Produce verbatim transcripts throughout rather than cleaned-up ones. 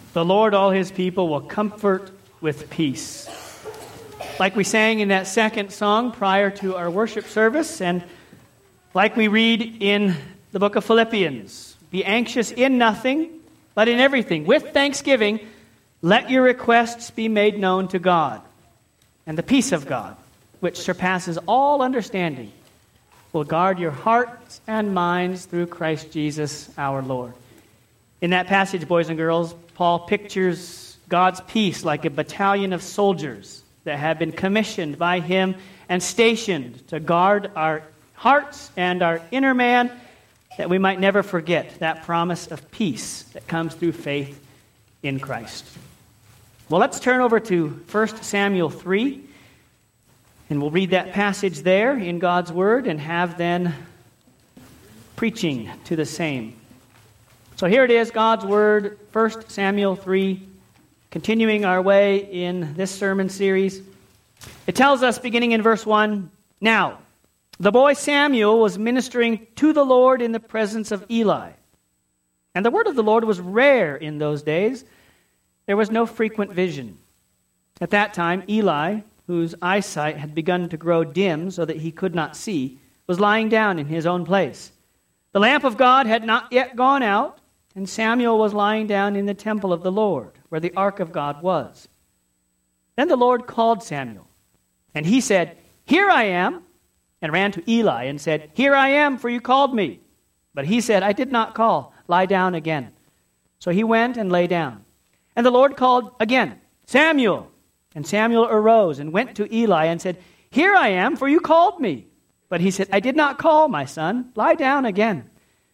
The Lord, all his people, will comfort with peace. Like we sang in that second song prior to our worship service, and like we read in the book of Philippians, be anxious in nothing, but in everything, with thanksgiving, let your requests be made known to God. And the peace of God, which surpasses all understanding, will guard your hearts and minds through Christ Jesus our Lord. In that passage, boys and girls, Paul pictures God's peace like a battalion of soldiers that have been commissioned by him and stationed to guard our hearts and our inner man, that we might never forget that promise of peace that comes through faith in Christ. Well, let's turn over to First Samuel three, and we'll read that passage there in God's Word and have then preaching to the same. So here it is, God's Word, First Samuel three, continuing our way in this sermon series. It tells us, beginning in verse one, "Now, the boy Samuel was ministering to the Lord in the presence of Eli. And the word of the Lord was rare in those days. There was no frequent vision. At that time, Eli, whose eyesight had begun to grow dim so that he could not see, was lying down in his own place. The lamp of God had not yet gone out, and Samuel was lying down in the temple of the Lord, where the ark of God was. Then the Lord called Samuel, and he said, 'Here I am,' and ran to Eli and said, 'Here I am, for you called me.' But he said, 'I did not call. Lie down again.' So he went and lay down. And the Lord called again, 'Samuel.' And Samuel arose and went to Eli and said, 'Here I am, for you called me.' But he said, 'I did not call, my son. Lie down again.'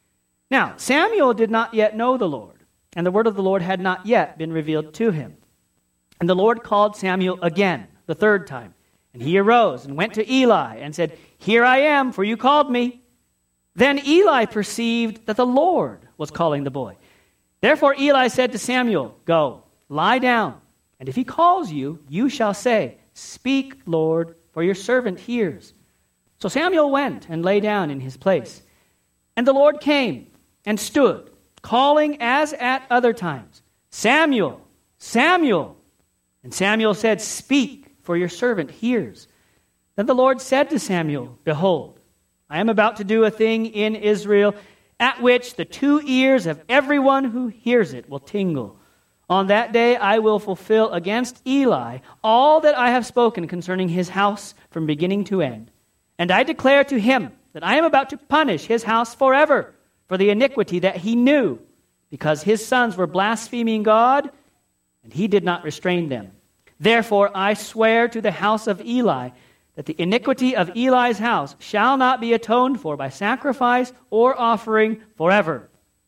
Now Samuel did not yet know the Lord, and the word of the Lord had not yet been revealed to him. And the Lord called Samuel again, the third time. And he arose and went to Eli and said, 'Here I am, for you called me.' Then Eli perceived that the Lord was calling the boy. Therefore Eli said to Samuel, 'Go, lie down, and if he calls you, you shall say, Speak, Lord, for your servant hears.' So Samuel went and lay down in his place. And the Lord came and stood, calling as at other times, 'Samuel, Samuel.' And Samuel said, 'Speak, for your servant hears.' Then the Lord said to Samuel, 'Behold, I am about to do a thing in Israel at which the two ears of everyone who hears it will tingle. On that day I will fulfill against Eli all that I have spoken concerning his house from beginning to end. And I declare to him that I am about to punish his house forever for the iniquity that he knew, because his sons were blaspheming God, and he did not restrain them. Therefore I swear to the house of Eli that the iniquity of Eli's house shall not be atoned for by sacrifice or offering forever.'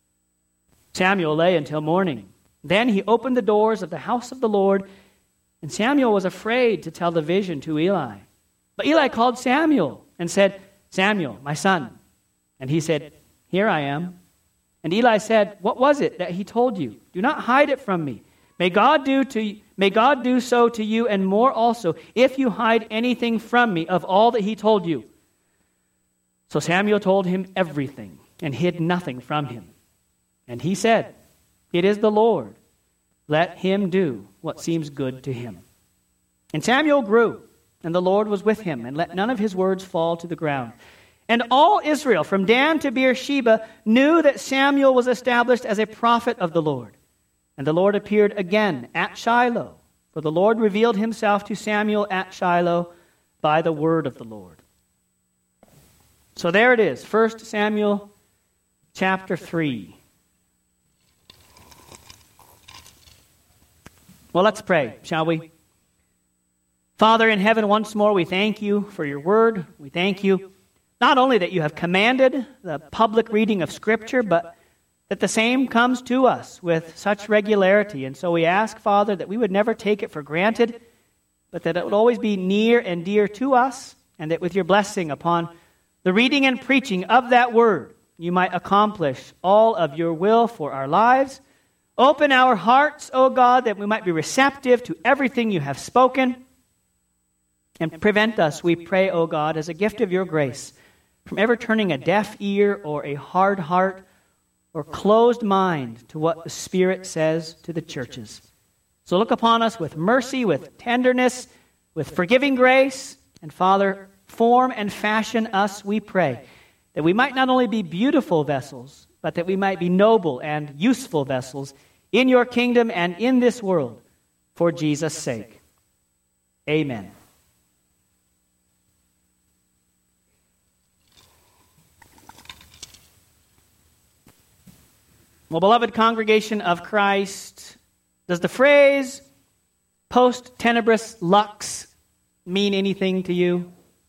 Samuel lay until morning. Then he opened the doors of the house of the Lord, and Samuel was afraid to tell the vision to Eli. But Eli called Samuel and said, 'Samuel, my son.' And he said, 'Here I am.' And Eli said, 'What was it that he told you? Do not hide it from me. May God do to may God do so to you and more also, if you hide anything from me of all that he told you.' So Samuel told him everything and hid nothing from him. And he said, 'It is the Lord. Let him do what seems good to him.' And Samuel grew, and the Lord was with him, and let none of his words fall to the ground. And all Israel, from Dan to Beersheba, knew that Samuel was established as a prophet of the Lord. And the Lord appeared again at Shiloh, for the Lord revealed himself to Samuel at Shiloh by the word of the Lord." So there it is, First Samuel chapter three. Well, let's pray, shall we? Father in heaven, once more we thank you for your word. We thank you not only that you have commanded the public reading of Scripture, but that the same comes to us with such regularity. And so we ask, Father, that we would never take it for granted, but that it would always be near and dear to us, and that with your blessing upon the reading and preaching of that word, you might accomplish all of your will for our lives. Open our hearts, O God, that we might be receptive to everything you have spoken, and prevent us, we pray, O God, as a gift of your grace, from ever turning a deaf ear or a hard heart or closed mind to what the Spirit says to the churches. So look upon us with mercy, with tenderness, with forgiving grace, and Father, form and fashion us, we pray, that we might not only be beautiful vessels, but that we might be noble and useful vessels in your kingdom and in this world, for Jesus' sake. Amen. Well, beloved congregation of Christ, does the phrase post tenebris lux mean anything to you?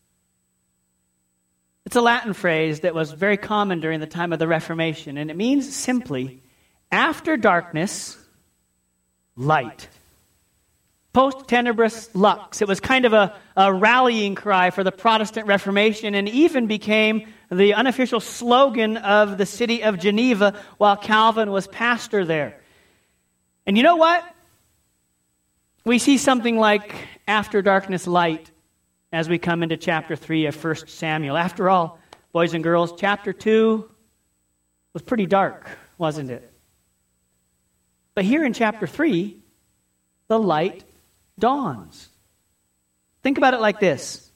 It's a Latin phrase that was very common during the time of the Reformation, and it means simply, after darkness, light. Post tenebris lux. It was kind of a, a rallying cry for the Protestant Reformation, and even became the unofficial slogan of the city of Geneva while Calvin was pastor there. And you know what? We see something like after darkness light as we come into chapter three of First Samuel. After all, boys and girls, chapter two was pretty dark, wasn't it? But here in chapter three, the light dawns. Think about it like this.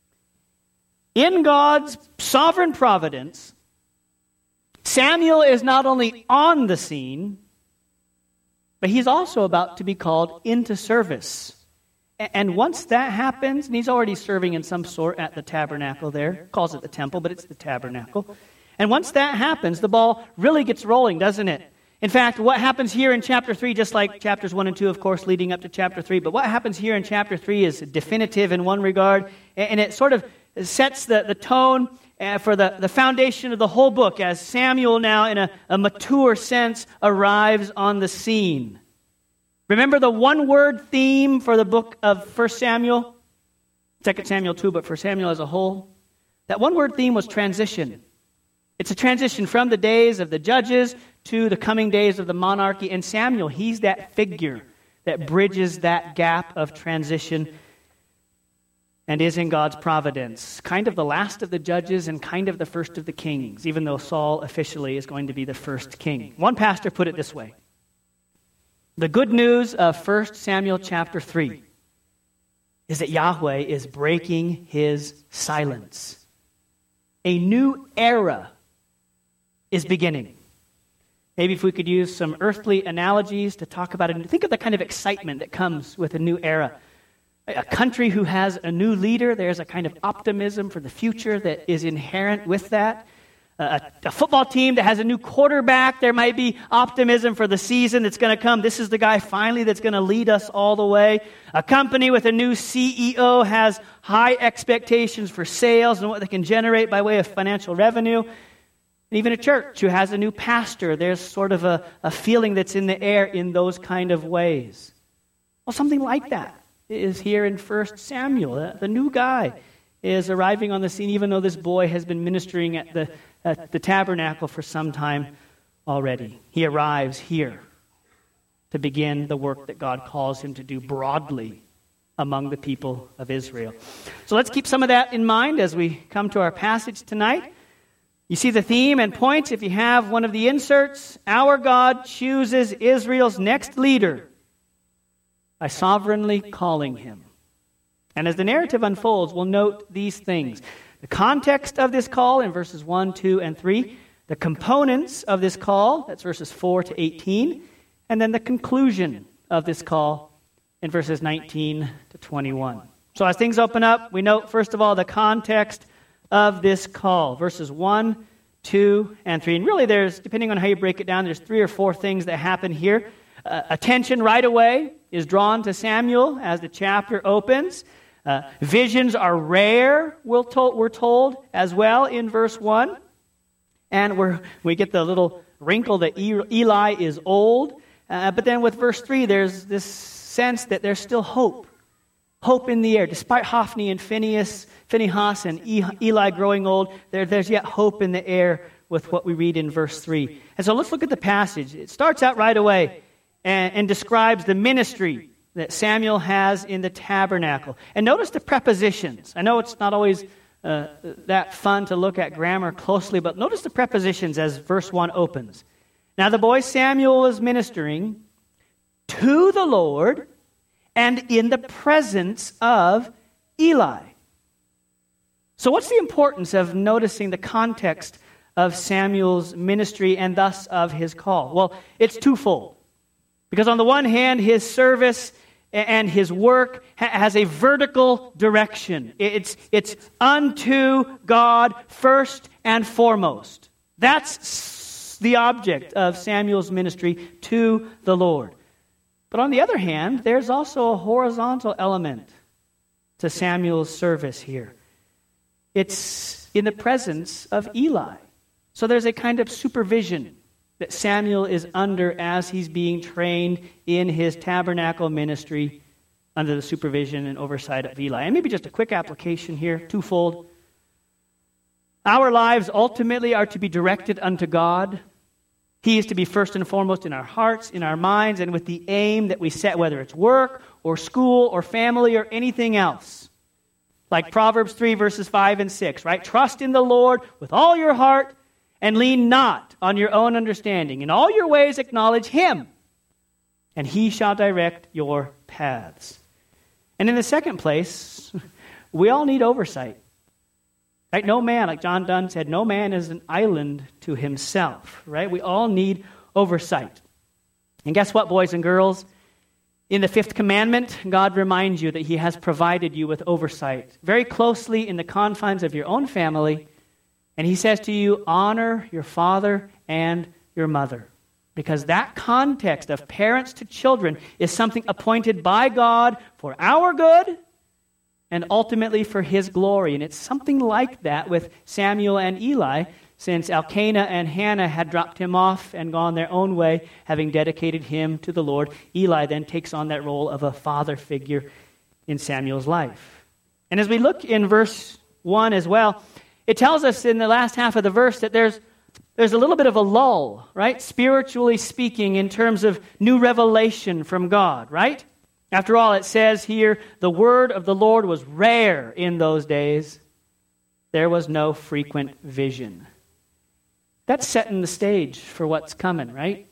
In God's sovereign providence, Samuel is not only on the scene, but he's also about to be called into service. And once that happens, and he's already serving in some sort at the tabernacle there, calls it the temple, but it's the tabernacle. And once that happens, the ball really gets rolling, doesn't it? In fact, what happens here in chapter three, just like chapters one and two, of course, leading up to chapter three, but what happens here in chapter three is definitive in one regard, and it sort of sets the, the tone uh, for the, the foundation of the whole book as Samuel now, in a, a mature sense, arrives on the scene. Remember the one-word theme for the book of First Samuel? Second Samuel too, but for Samuel as a whole? That one-word theme was transition. It's a transition from the days of the judges to the coming days of the monarchy. And Samuel, he's that figure that bridges that gap of transition and is in God's providence. Kind of the last of the judges and kind of the first of the kings, even though Saul officially is going to be the first king. One pastor put it this way. The good news of First Samuel chapter three is that Yahweh is breaking his silence. A new era is beginning. Maybe if we could use some earthly analogies to talk about it. Think of the kind of excitement that comes with a new era. A country who has a new leader, there's a kind of optimism for the future that is inherent with that. A, a football team that has a new quarterback, there might be optimism for the season that's going to come. This is the guy finally that's going to lead us all the way. A company with a new C E O has high expectations for sales and what they can generate by way of financial revenue. And even a church who has a new pastor, there's sort of a, a feeling that's in the air in those kind of ways. Well, something like that is here in First Samuel. The, the new guy is arriving on the scene, even though this boy has been ministering at the, at the tabernacle for some time already. He arrives here to begin the work that God calls him to do broadly among the people of Israel. So let's keep some of that in mind as we come to our passage tonight. You see the theme and points if you have one of the inserts. Our God chooses Israel's next leader by sovereignly calling him. And as the narrative unfolds, we'll note these things. The context of this call in verses one, two, and three. The components of this call, that's verses four to eighteen. And then the conclusion of this call in verses nineteen to twenty-one. So as things open up, we note, first of all, the context of this call. Verses one, two, and three. And really there's, depending on how you break it down, there's three or four things that happen here. Uh, attention right away is drawn to Samuel as the chapter opens. Uh, visions are rare, we're told, we're told as well in verse one. And we're, we get the little wrinkle that Eli is old. Uh, but then with verse three, there's this sense that there's still hope. Hope in the air. Despite Hophni and Phinehas, Phinehas and Eli growing old, there, there's yet hope in the air with what we read in verse three. And so let's look at the passage. It starts out right away and, and describes the ministry that Samuel has in the tabernacle. And notice the prepositions. I know it's not always uh, that fun to look at grammar closely, but notice the prepositions as verse one opens. Now the boy Samuel was ministering to the Lord and in the presence of Eli. So what's the importance of noticing the context of Samuel's ministry and thus of his call? Well, it's twofold. Because on the one hand, his service and his work has a vertical direction. It's, it's unto God first and foremost. That's the object of Samuel's ministry to the Lord. But on the other hand, there's also a horizontal element to Samuel's service here. It's in the presence of Eli. So there's a kind of supervision that Samuel is under as he's being trained in his tabernacle ministry under the supervision and oversight of Eli. And maybe just a quick application here, twofold. Our lives ultimately are to be directed unto God. He is to be first and foremost in our hearts, in our minds, and with the aim that we set, whether it's work or school or family or anything else. Like Proverbs three, verses five and six, right? Trust in the Lord with all your heart and lean not on your own understanding. In all your ways acknowledge Him, and He shall direct your paths. And in the second place, we all need oversight. Right? No man, like John Donne said, no man is an island to himself. Right? We all need oversight. And guess what, boys and girls? In the fifth commandment, God reminds you that He has provided you with oversight very closely in the confines of your own family. And He says to you, honor your father and your mother. Because that context of parents to children is something appointed by God for our good and ultimately for His glory. And it's something like that with Samuel and Eli, since Elkanah and Hannah had dropped him off and gone their own way, having dedicated him to the Lord. Eli then takes on that role of a father figure in Samuel's life. And as we look in verse one as well, it tells us in the last half of the verse that there's there's a little bit of a lull, right? Spiritually speaking, in terms of new revelation from God, right? After all, it says here, the word of the Lord was rare in those days. There was no frequent vision. That's setting the stage for what's coming, right?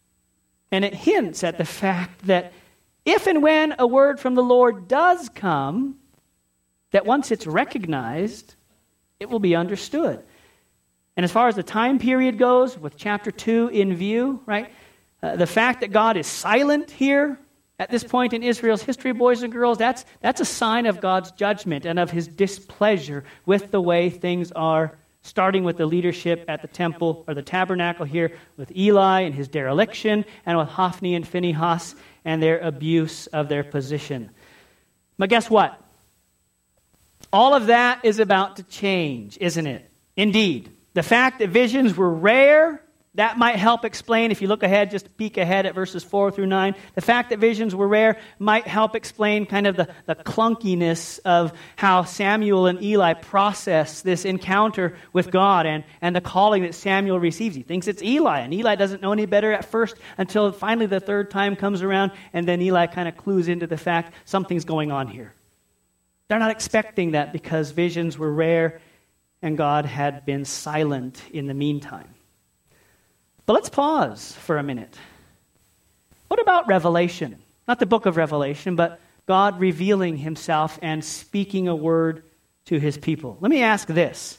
And it hints at the fact that if and when a word from the Lord does come, that once it's recognized, it will be understood. And as far as the time period goes, with chapter two in view, right? Uh, the fact that God is silent here at this point in Israel's history, boys and girls, that's, that's a sign of God's judgment and of His displeasure with the way things are, starting with the leadership at the temple or the tabernacle here with Eli and his dereliction, and with Hophni and Phinehas and their abuse of their position. But guess what? All of that is about to change, isn't it? Indeed. The fact that visions were rare, that might help explain, if you look ahead, just peek ahead at verses four through nine, the fact that visions were rare might help explain kind of the, the clunkiness of how Samuel and Eli process this encounter with God and, and the calling that Samuel receives. He thinks it's Eli, and Eli doesn't know any better at first until finally the third time comes around, and then Eli kind of clues into the fact something's going on here. They're not expecting that because visions were rare and God had been silent in the meantime. But let's pause for a minute. What about Revelation? Not the book of Revelation, but God revealing Himself and speaking a word to His people. Let me ask this.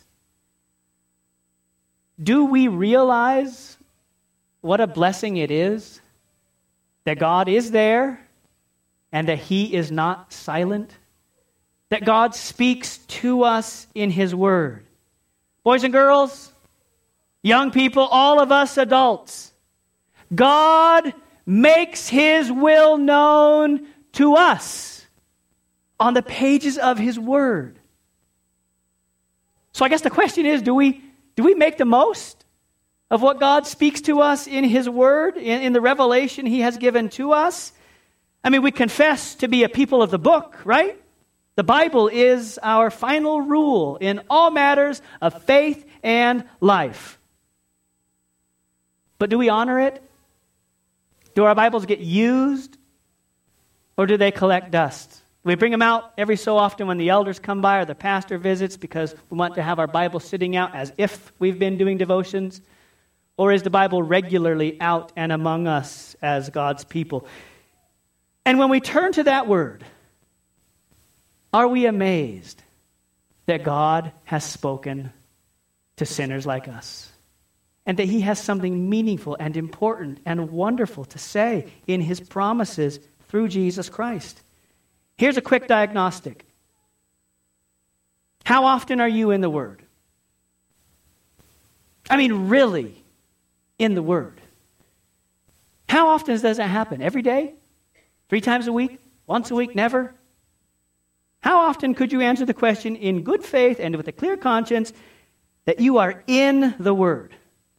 Do we realize what a blessing it is that God is there and that He is not silent? That God speaks to us in His word. Boys and girls, young people, all of us adults, God makes His will known to us on the pages of His word. So I guess the question is, do we do we make the most of what God speaks to us in His word, in, in the revelation He has given to us? I mean, we confess to be a people of the book, right? The Bible is our final rule in all matters of faith and life. But do we honor it? Do our Bibles get used? Or do they collect dust? We bring them out every so often when the elders come by or the pastor visits because we want to have our Bible sitting out as if we've been doing devotions. Or is the Bible regularly out and among us as God's people? And when we turn to that word, are we amazed that God has spoken to sinners like us? And that he has something meaningful and important and wonderful to say in his promises through Jesus Christ. Here's a quick diagnostic. How often are you in the Word? I mean, really in the Word. How often does that happen? Every day? Three times a week? Once a week? Never? How often could you answer the question in good faith and with a clear conscience that you are in the Word?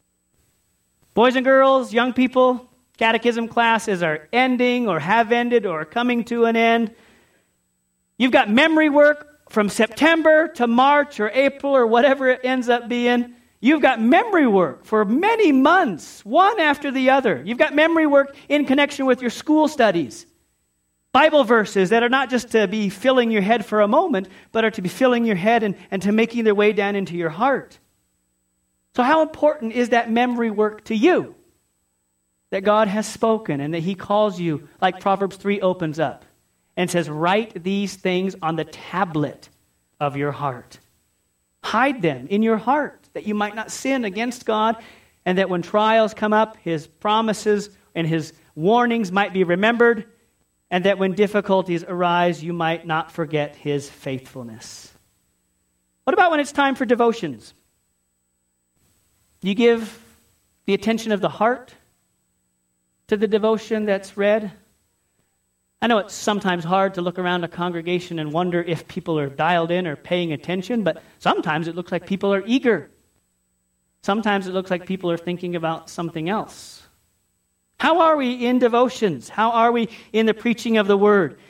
Boys and girls, young people, catechism classes are ending or have ended or coming to an end. You've got memory work from September to March or April or whatever it ends up being. You've got memory work for many months, one after the other. You've got memory work in connection with your school studies. Bible verses that are not just to be filling your head for a moment, but are to be filling your head and, and to making their way down into your heart. So how important is that memory work to you? That God has spoken and that he calls you, like Proverbs three opens up and says, write these things on the tablet of your heart. Hide them in your heart that you might not sin against God, and that when trials come up, his promises and his warnings might be remembered, and that when difficulties arise, you might not forget his faithfulness. What about when it's time for devotions? Do you give the attention of the heart to the devotion that's read? I know it's sometimes hard to look around a congregation and wonder if people are dialed in or paying attention, but sometimes it looks like people are eager. Sometimes it looks like people are thinking about something else. How are we in devotions? How are we in the preaching of the Word?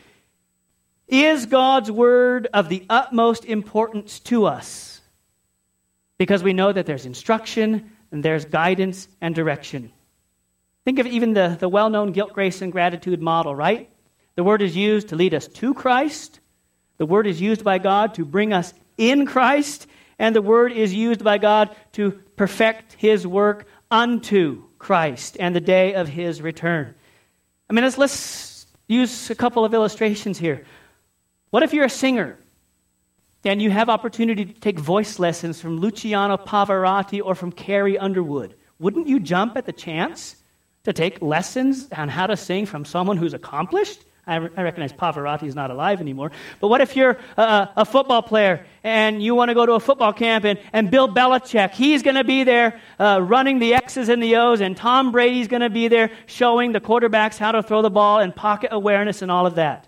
Is God's Word of the utmost importance to us? Because we know that there's instruction and there's guidance and direction. Think of even the, the well-known guilt, grace, and gratitude model, right? The Word is used to lead us to Christ. The Word is used by God to bring us in Christ. And the Word is used by God to perfect his work unto Christ and the day of his return. I mean, let's, let's use a couple of illustrations here. What if you're a singer and you have opportunity to take voice lessons from Luciano Pavarotti or from Carrie Underwood? Wouldn't you jump at the chance to take lessons on how to sing from someone who's accomplished? I, re- I recognize Pavarotti is not alive anymore. But what if you're a, a football player and you want to go to a football camp and, and Bill Belichick, he's going to be there uh, running the X's and the O's, and Tom Brady's going to be there showing the quarterbacks how to throw the ball and pocket awareness and all of that.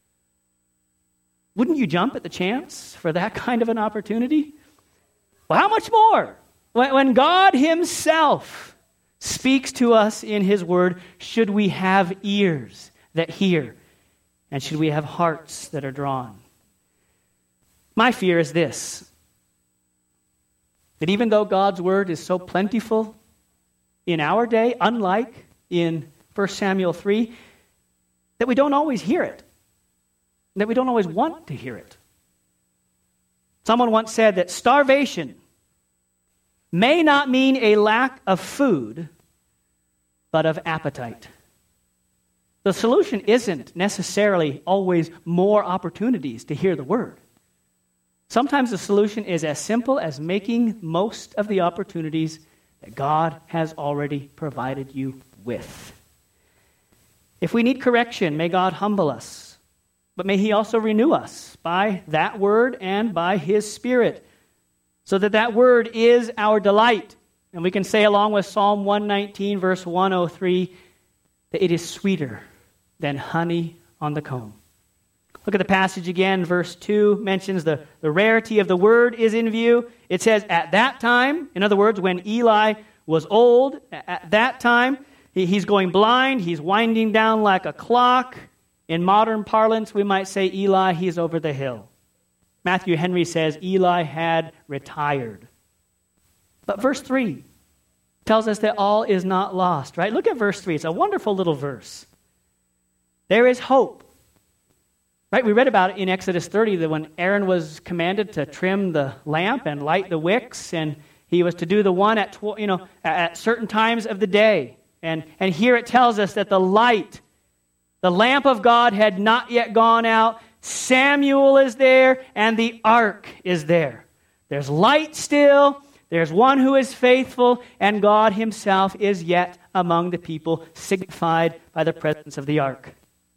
Wouldn't you jump at the chance for that kind of an opportunity? Well, how much more? When, when God himself speaks to us in his word, should we have ears that hear? And should we have hearts that are drawn? My fear is this, that even though God's word is so plentiful in our day, unlike in First Samuel three, that we don't always hear it, that we don't always want to hear it. Someone once said that starvation may not mean a lack of food, but of appetite. The solution isn't necessarily always more opportunities to hear the word. Sometimes the solution is as simple as making most of the opportunities that God has already provided you with. If we need correction, may God humble us, but may he also renew us by that word and by his Spirit, so that that word is our delight. And we can say along with Psalm one nineteen, verse one oh three, that it is sweeter than honey on the comb. Look at the passage again. Verse two mentions the, the rarity of the word is in view. It says, at that time, in other words, when Eli was old, at that time, he, he's going blind, he's winding down like a clock. In modern parlance, we might say, Eli, he's over the hill. Matthew Henry says, Eli had retired. But verse three tells us that all is not lost, right? Look at verse three. It's a wonderful little verse. There is hope. Right? We read about it in Exodus thirty, that when Aaron was commanded to trim the lamp and light the wicks, and, He was to do the one at tw- you know at certain times of the day. And, and here it tells us that the light, the lamp of God had not yet gone out. Samuel is there, and the ark is there. There's light still. There's one who is faithful, and God himself is yet among the people, signified by the presence of the ark.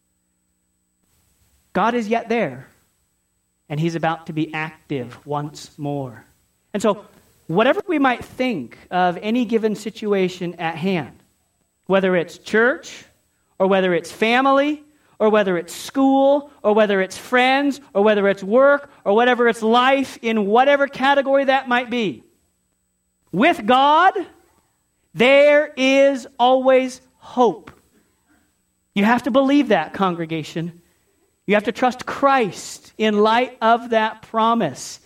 God is yet there, and he's about to be active once more. And so, whatever we might think of any given situation at hand, whether it's church, or whether it's family, or whether it's school, or whether it's friends, or whether it's work, or whatever it's life, in whatever category that might be, with God, there is always hope. You have to believe that, congregation. You have to trust Christ in light of that promise.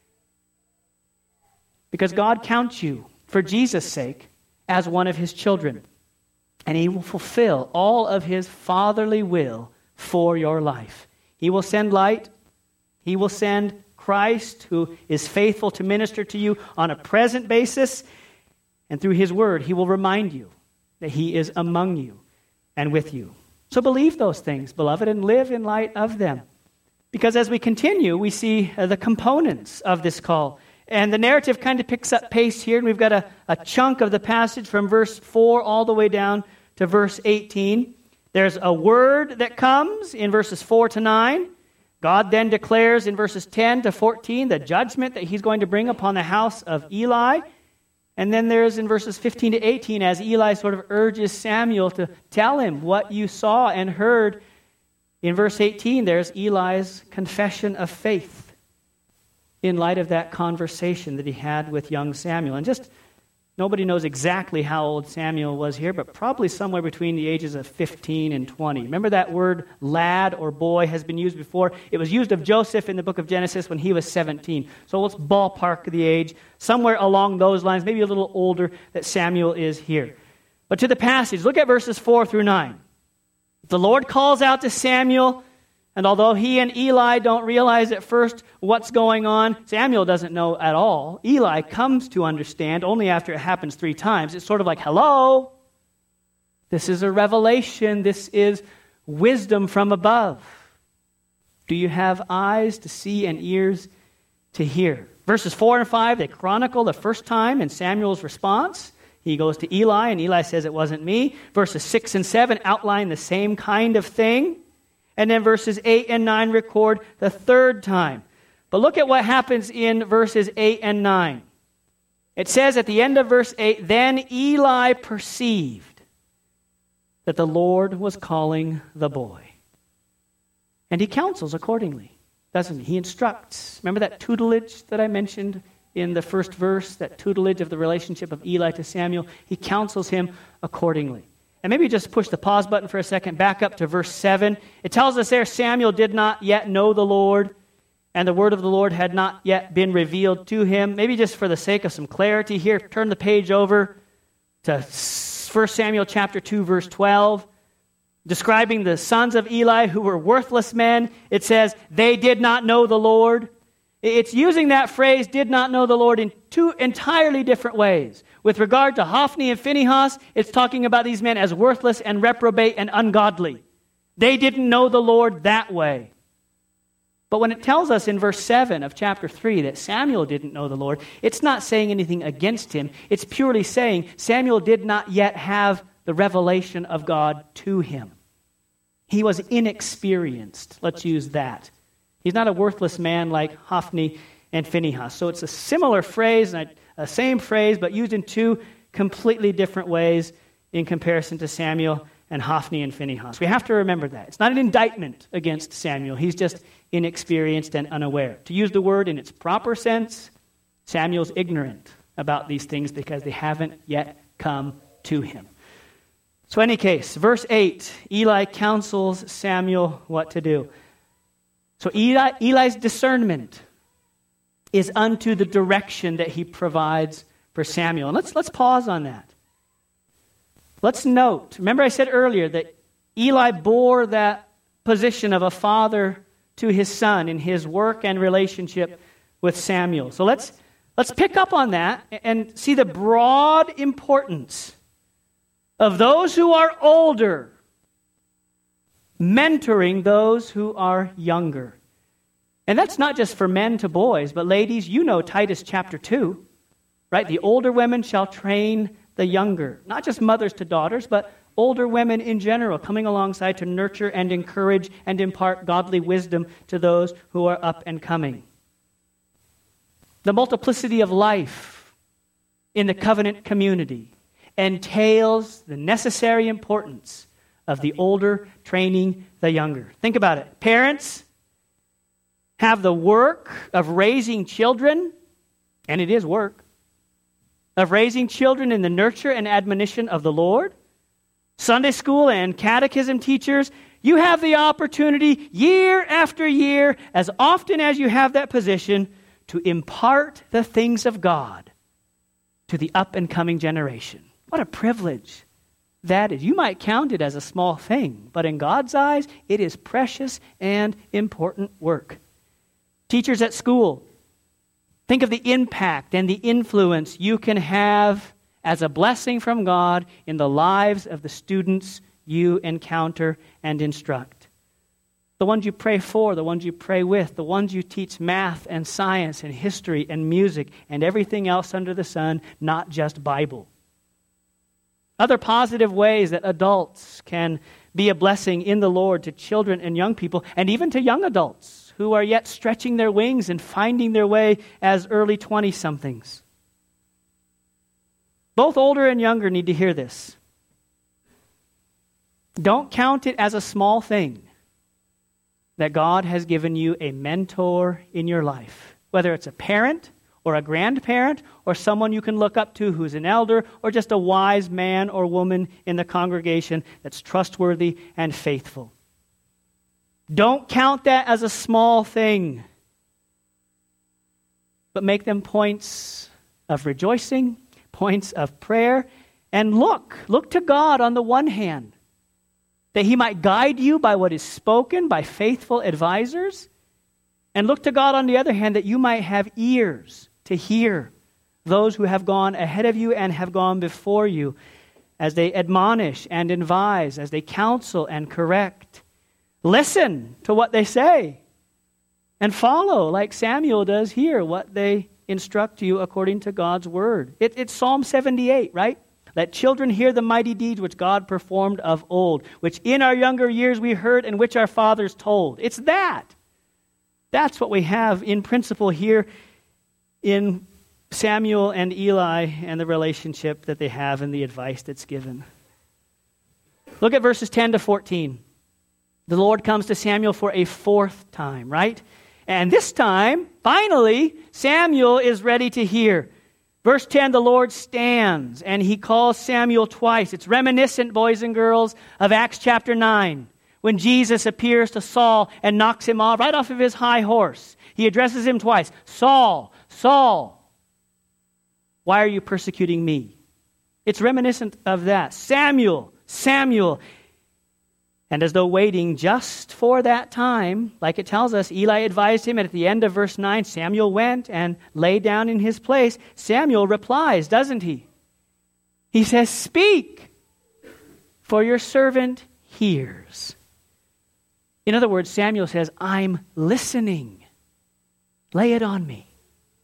Because God counts you, for Jesus' sake, as one of his children. And he will fulfill all of his fatherly will for your life. He will send light. He will send Christ, who is faithful to minister to you on a present basis. And through his word, he will remind you that he is among you and with you. So believe those things, beloved, and live in light of them. Because as we continue, we see uh, the components of this call. And the narrative kind of picks up pace here, and we've got a, a chunk of the passage from verse four all the way down to verse eighteen. There's a word that comes in verses four to nine. God then declares in verses ten to fourteen the judgment that he's going to bring upon the house of Eli. And then there's in verses fifteen to eighteen, as Eli sort of urges Samuel to tell him what you saw and heard. In verse eighteen, there's Eli's confession of faith in light of that conversation that he had with young Samuel. And just, nobody knows exactly how old Samuel was here, but probably somewhere between the ages of fifteen and twenty. Remember that word lad or boy has been used before? It was used of Joseph in the book of Genesis when he was seventeen. So let's ballpark the age, somewhere along those lines, maybe a little older that Samuel is here. But to the passage, look at verses four through nine. The Lord calls out to Samuel, and although he and Eli don't realize at first what's going on, Samuel doesn't know at all. Eli comes to understand only after it happens three times. It's sort of like, hello, this is a revelation. This is wisdom from above. Do you have eyes to see and ears to hear? Verses four and five, they chronicle the first time in Samuel's response. He goes to Eli, and Eli says, it wasn't me. Verses six and seven outline the same kind of thing. And then verses eight and nine record the third time. But look at what happens in verses eight and nine. It says at the end of verse eight, then Eli perceived that the Lord was calling the boy. And he counsels accordingly, doesn't he? He instructs. Remember that tutelage that I mentioned in the first verse, that tutelage of the relationship of Eli to Samuel? He counsels him accordingly. And maybe just push the pause button for a second, back up to verse seven. It tells us there, Samuel did not yet know the Lord, and the word of the Lord had not yet been revealed to him. Maybe just for the sake of some clarity here, turn the page over to First Samuel chapter two, verse twelve. Describing the sons of Eli who were worthless men, it says, they did not know the Lord. It's using that phrase, did not know the Lord, in two entirely different ways. With regard to Hophni and Phinehas, it's talking about these men as worthless and reprobate and ungodly. They didn't know the Lord that way. But when it tells us in verse seven of chapter three that Samuel didn't know the Lord, it's not saying anything against him. It's purely saying Samuel did not yet have the revelation of God to him. He was inexperienced. Let's use that. He's not a worthless man like Hophni and Phinehas. So it's a similar phrase, and a same phrase, but used in two completely different ways in comparison to Samuel and Hophni and Phinehas. We have to remember that. It's not an indictment against Samuel. He's just inexperienced and unaware. To use the word in its proper sense, Samuel's ignorant about these things because they haven't yet come to him. So in any case, verse eight, Eli counsels Samuel what to do. So Eli, Eli's discernment is unto the direction that he provides for Samuel. And let's, let's pause on that. Let's note, remember I said earlier that Eli bore that position of a father to his son in his work and relationship with Samuel. So let's, Let's pick up on that and see the broad importance of those who are older mentoring those who are younger. And that's not just for men to boys, but ladies, you know Titus chapter two, right? The older women shall train the younger. Not just mothers to daughters, but older women in general, coming alongside to nurture and encourage and impart godly wisdom to those who are up and coming. The multiplicity of life in the covenant community entails the necessary importance of the older training the younger. Think about it. Parents have the work of raising children, and it is work, of raising children in the nurture and admonition of the Lord. Sunday school and catechism teachers, you have the opportunity year after year, as often as you have that position, to impart the things of God to the up-and-coming generation. What a privilege that is. You might count it as a small thing, but in God's eyes, it is precious and important work. Teachers at school, think of the impact and the influence you can have as a blessing from God in the lives of the students you encounter and instruct. The ones you pray for, the ones you pray with, the ones you teach math and science and history and music and everything else under the sun, not just Bible. Other positive ways that adults can be a blessing in the Lord to children and young people, and even to young adults who are yet stretching their wings and finding their way as early twenty-somethings. Both older and younger need to hear this. Don't count it as a small thing that God has given you a mentor in your life, whether it's a parent or a grandparent or someone you can look up to who's an elder or just a wise man or woman in the congregation that's trustworthy and faithful. Don't count that as a small thing, but make them points of rejoicing, points of prayer, and look, look to God on the one hand, that He might guide you by what is spoken by faithful advisors, and look to God on the other hand that you might have ears to hear those who have gone ahead of you and have gone before you as they admonish and advise, as they counsel and correct. Listen to what they say and follow, like Samuel does here, what they instruct you according to God's word. It, it's Psalm seventy-eight, right? Let children hear the mighty deeds which God performed of old, which in our younger years we heard and which our fathers told. It's that. That's what we have in principle here in Samuel and Eli and the relationship that they have and the advice that's given. Look at verses ten to fourteen. The Lord comes to Samuel for a fourth time, right? And this time, finally, Samuel is ready to hear. Verse ten, the Lord stands and He calls Samuel twice. It's reminiscent, boys and girls, of Acts chapter nine, when Jesus appears to Saul and knocks him off right off of his high horse. He addresses him twice. Saul, Saul, why are you persecuting me? It's reminiscent of that. Samuel, Samuel. And as though waiting just for that time, like it tells us, Eli advised him, and at the end of verse nine, Samuel went and lay down in his place. Samuel replies, doesn't he? He says, speak, for your servant hears. In other words, Samuel says, I'm listening. Lay it on me.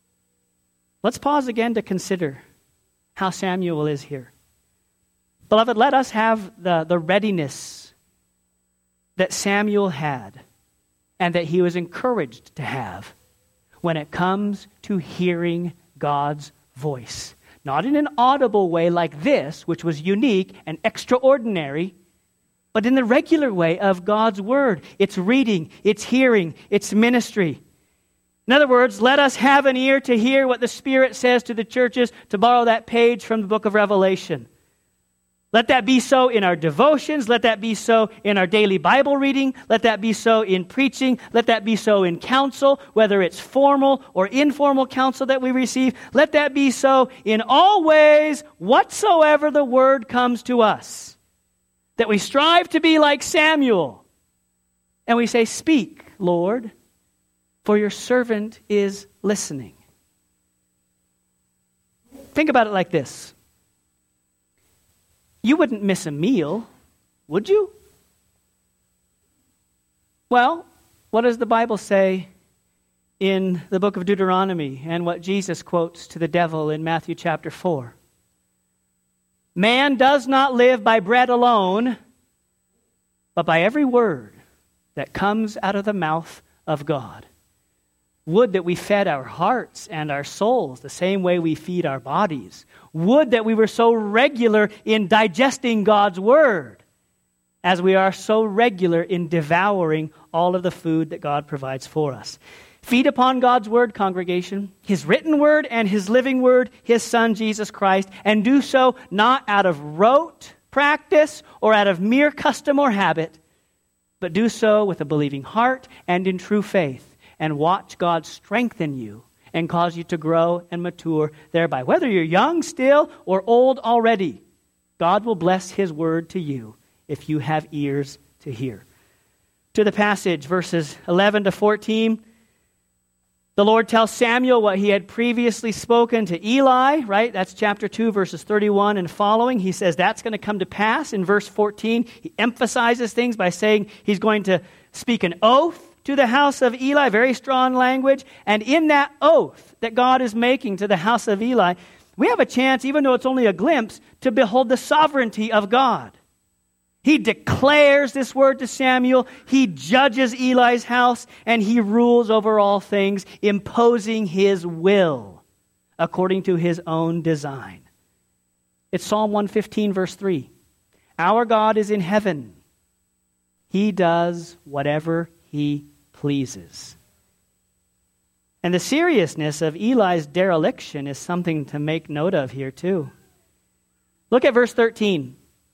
Let's pause again to consider how Samuel is here. Beloved, let us have the, the readiness that Samuel had and that he was encouraged to have when it comes to hearing God's voice. Not in an audible way like this, which was unique and extraordinary, but in the regular way of God's word. It's reading, it's hearing, it's ministry. In other words, let us have an ear to hear what the Spirit says to the churches, to borrow that page from the book of Revelation. Let that be so in our devotions. Let that be so in our daily Bible reading. Let that be so in preaching. Let that be so in counsel, whether it's formal or informal counsel that we receive. Let that be so in all ways whatsoever the word comes to us. That we strive to be like Samuel. And we say, speak, Lord, for your servant is listening. Think about it like this. You wouldn't miss a meal, would you? Well, what does the Bible say in the book of Deuteronomy and what Jesus quotes to the devil in Matthew chapter four? Man does not live by bread alone, but by every word that comes out of the mouth of God. Would that we fed our hearts and our souls the same way we feed our bodies. Would that we were so regular in digesting God's word as we are so regular in devouring all of the food that God provides for us. Feed upon God's word, congregation, His written word and His living word, His Son, Jesus Christ, and do so not out of rote practice or out of mere custom or habit, but do so with a believing heart and in true faith, and watch God strengthen you and cause you to grow and mature thereby. Whether you're young still or old already, God will bless His word to you if you have ears to hear. To the passage, verses eleven to fourteen, the Lord tells Samuel what He had previously spoken to Eli, right? That's chapter two, verses thirty-one and following. He says that's going to come to pass. In verse fourteen, He emphasizes things by saying He's going to speak an oath to the house of Eli, very strong language. And in that oath that God is making to the house of Eli, we have a chance, even though it's only a glimpse, to behold the sovereignty of God. He declares this word to Samuel. He judges Eli's house, and He rules over all things, imposing His will according to His own design. It's Psalm one fifteen, verse three. Our God is in heaven. He does whatever He pleases. And the seriousness of Eli's dereliction is something to make note of here too. Look at verse thirteen.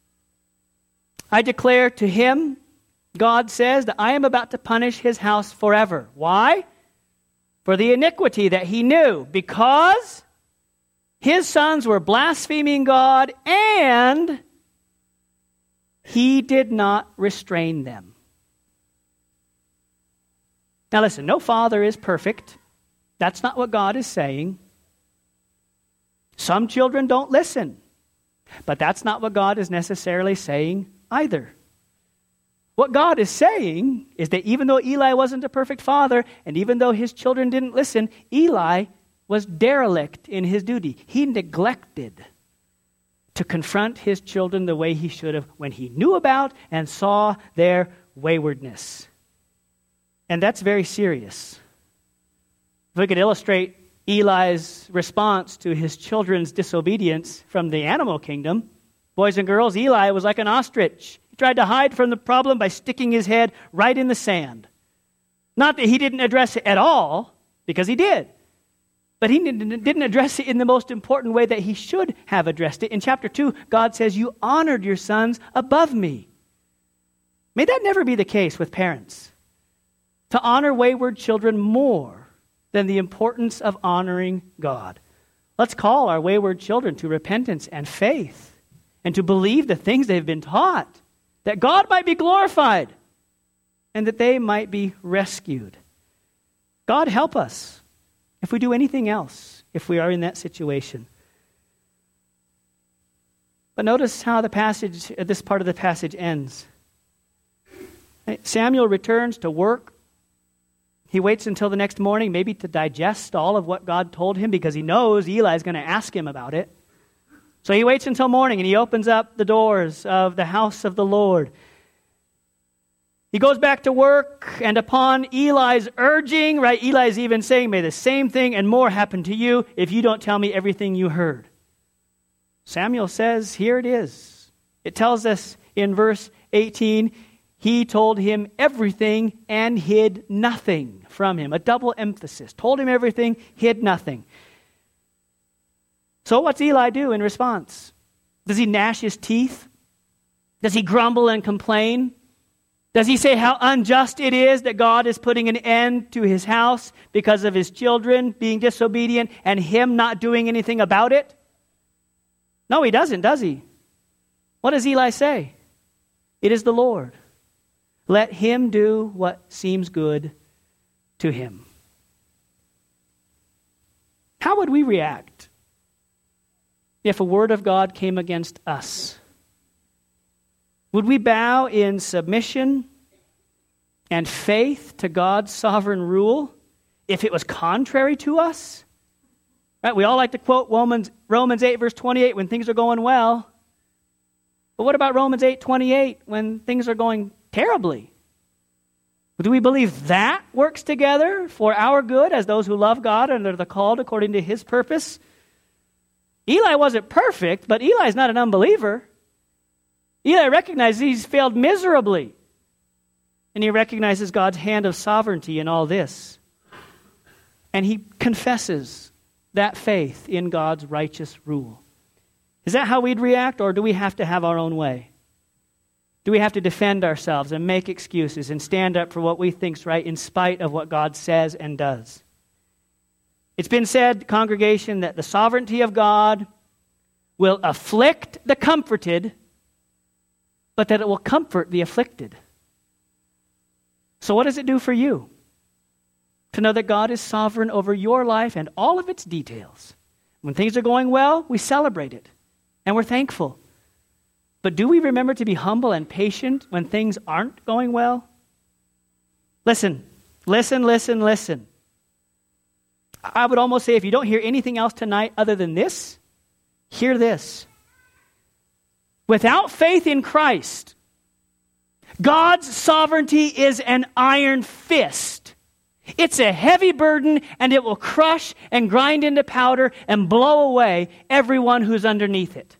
I declare to him, God says, that I am about to punish his house forever. Why? For the iniquity that he knew, because his sons were blaspheming God and he did not restrain them. Now listen, no father is perfect. That's not what God is saying. Some children don't listen. But that's not what God is necessarily saying either. What God is saying is that even though Eli wasn't a perfect father, and even though his children didn't listen, Eli was derelict in his duty. He neglected to confront his children the way he should have when he knew about and saw their waywardness. And that's very serious. If we could illustrate Eli's response to his children's disobedience from the animal kingdom, boys and girls, Eli was like an ostrich. He tried to hide from the problem by sticking his head right in the sand. Not that he didn't address it at all, because he did. But he didn't address it in the most important way that he should have addressed it. In chapter two, God says, you honored your sons above me. May that never be the case with parents. To honor wayward children more than the importance of honoring God. Let's call our wayward children to repentance and faith and to believe the things they've been taught, that God might be glorified and that they might be rescued. God help us if we do anything else, if we are in that situation. But notice how the passage, this part of the passage ends. Samuel returns to work. He waits until the next morning, maybe to digest all of what God told him, because he knows Eli is going to ask him about it. So he waits until morning, and he opens up the doors of the house of the Lord. He goes back to work, and upon Eli's urging, right, Eli's even saying, may the same thing and more happen to you if you don't tell me everything you heard. Samuel says, here it is. It tells us in verse eighteen, he told him everything and hid nothing from him. A double emphasis. Told him everything, hid nothing. So what's Eli do in response? Does he gnash his teeth? Does he grumble and complain? Does he say how unjust it is that God is putting an end to his house because of his children being disobedient and him not doing anything about it? No, he doesn't, does he? What does Eli say? It is the Lord. Let him do what seems good to him. How would we react if a word of God came against us? Would we bow in submission and faith to God's sovereign rule if it was contrary to us? Right? We all like to quote Romans, Romans eight, verse twenty-eight, when things are going well. But what about Romans eight, twenty-eight, when things are going terribly? Do we believe that works together for our good as those who love God and are the called according to his purpose? Eli wasn't perfect, but Eli's not an unbeliever. Eli recognizes he's failed miserably. And he recognizes God's hand of sovereignty in all this. And he confesses that faith in God's righteous rule. Is that how we'd react, or do we have to have our own way? Do we have to defend ourselves and make excuses and stand up for what we think's right in spite of what God says and does? It's been said, congregation, that the sovereignty of God will afflict the comforted, but that it will comfort the afflicted. So what does it do for you to know that God is sovereign over your life and all of its details? When things are going well, we celebrate it, and we're thankful. But do we remember to be humble and patient when things aren't going well? Listen, listen, listen, listen. I would almost say if you don't hear anything else tonight other than this, hear this. Without faith in Christ, God's sovereignty is an iron fist. It's a heavy burden, and it will crush and grind into powder and blow away everyone who's underneath it.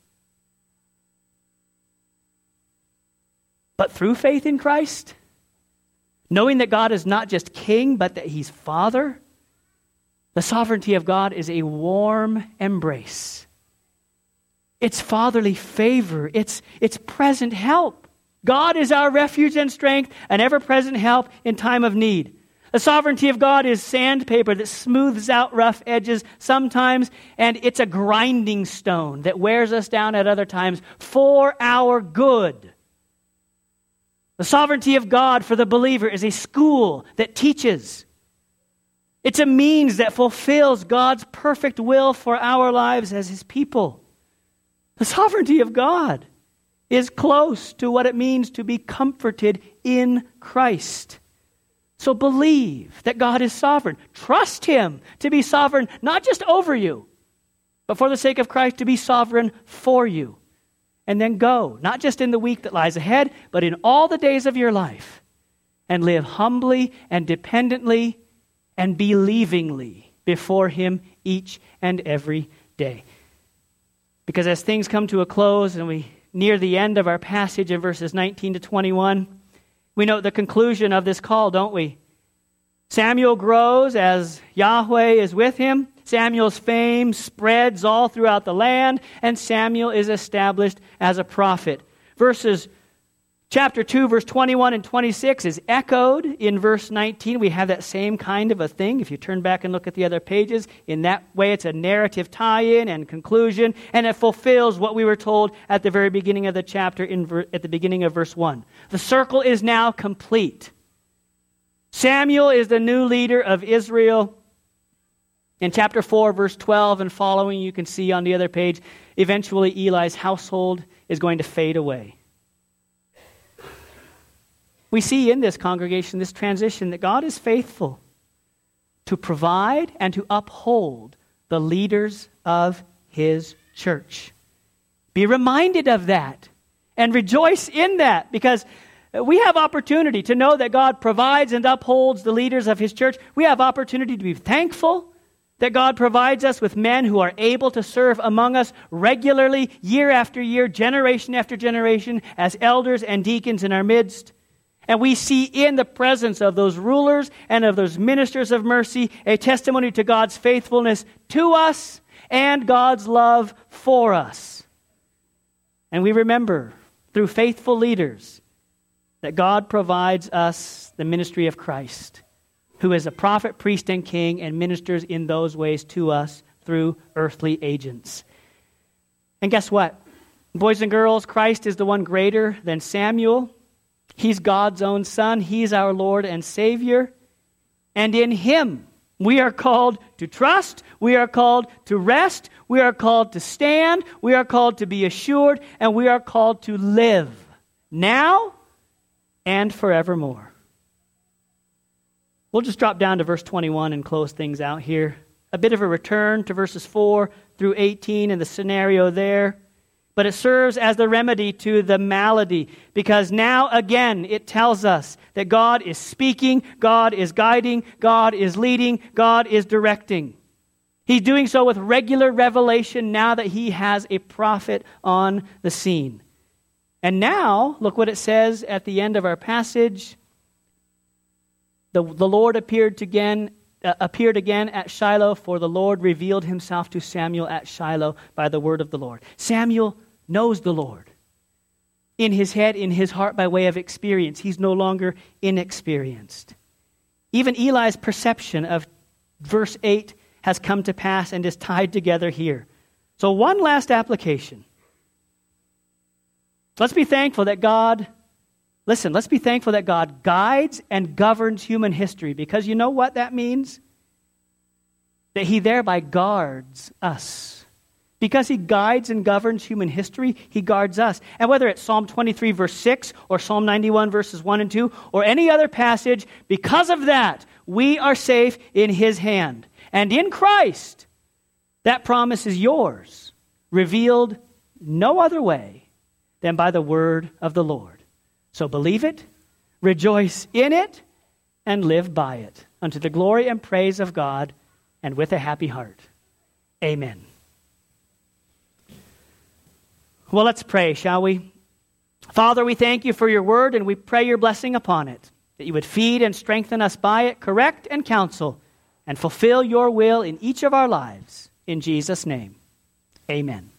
But through faith in Christ, knowing that God is not just king, but that he's Father, the sovereignty of God is a warm embrace. It's fatherly favor. It's, it's present help. God is our refuge and strength, an ever-present help in time of need. The sovereignty of God is sandpaper that smooths out rough edges sometimes, and it's a grinding stone that wears us down at other times for our good. The sovereignty of God for the believer is a school that teaches. It's a means that fulfills God's perfect will for our lives as his people. The sovereignty of God is close to what it means to be comforted in Christ. So believe that God is sovereign. Trust him to be sovereign, not just over you, but for the sake of Christ to be sovereign for you. And then go, not just in the week that lies ahead, but in all the days of your life, and live humbly and dependently and believingly before him each and every day. Because as things come to a close and we near the end of our passage in verses nineteen to twenty-one, we note the conclusion of this call, don't we? Samuel grows as Yahweh is with him. Samuel's fame spreads all throughout the land, and Samuel is established as a prophet. Verses chapter two, verse twenty-one and twenty-six is echoed in verse nineteen. We have that same kind of a thing. If you turn back and look at the other pages, in that way it's a narrative tie-in and conclusion, and it fulfills what we were told at the very beginning of the chapter, in ver- at the beginning of verse one. The circle is now complete. Samuel is the new leader of Israel. In chapter four, verse twelve and following, you can see on the other page, eventually Eli's household is going to fade away. We see in this congregation, this transition, that God is faithful to provide and to uphold the leaders of his church. Be reminded of that and rejoice in that, because we have opportunity to know that God provides and upholds the leaders of his church. We have opportunity to be thankful that God provides us with men who are able to serve among us regularly, year after year, generation after generation, as elders and deacons in our midst. And we see in the presence of those rulers and of those ministers of mercy a testimony to God's faithfulness to us and God's love for us. And we remember through faithful leaders that God provides us the ministry of Christ, who is a prophet, priest, and king, and ministers in those ways to us through earthly agents. And guess what? Boys and girls, Christ is the one greater than Samuel. He's God's own Son. He's our Lord and Savior. And in him We are called to trust. We are called to rest. We are called to stand. We are called to be assured. And we are called to live now and forevermore. We'll just drop down to verse twenty-one and close things out here. A bit of a return to verses four through eighteen and the scenario there. But it serves as the remedy to the malady, because now again it tells us that God is speaking, God is guiding, God is leading, God is directing. He's doing so with regular revelation now that he has a prophet on the scene. And now, look what it says at the end of our passage. The, the Lord appeared again, uh, appeared again at Shiloh, for the Lord revealed himself to Samuel at Shiloh by the word of the Lord. Samuel knows the Lord in his head, in his heart, by way of experience. He's no longer inexperienced. Even Eli's perception of verse eight has come to pass and is tied together here. So one last application. Let's be thankful that God, listen, let's be thankful that God guides and governs human history, because you know what that means? That he thereby guards us. Because he guides and governs human history, he guards us. And whether it's Psalm twenty-three, verse six, or Psalm ninety-one, verses one and two, or any other passage, because of that, we are safe in his hand. And in Christ, that promise is yours, revealed no other way than by the word of the Lord. So believe it, rejoice in it, and live by it, unto the glory and praise of God, and with a happy heart. Amen. Well, let's pray, shall we? Father, we thank you for your word, and we pray your blessing upon it, that you would feed and strengthen us by it, correct and counsel, and fulfill your will in each of our lives. In Jesus' name, amen.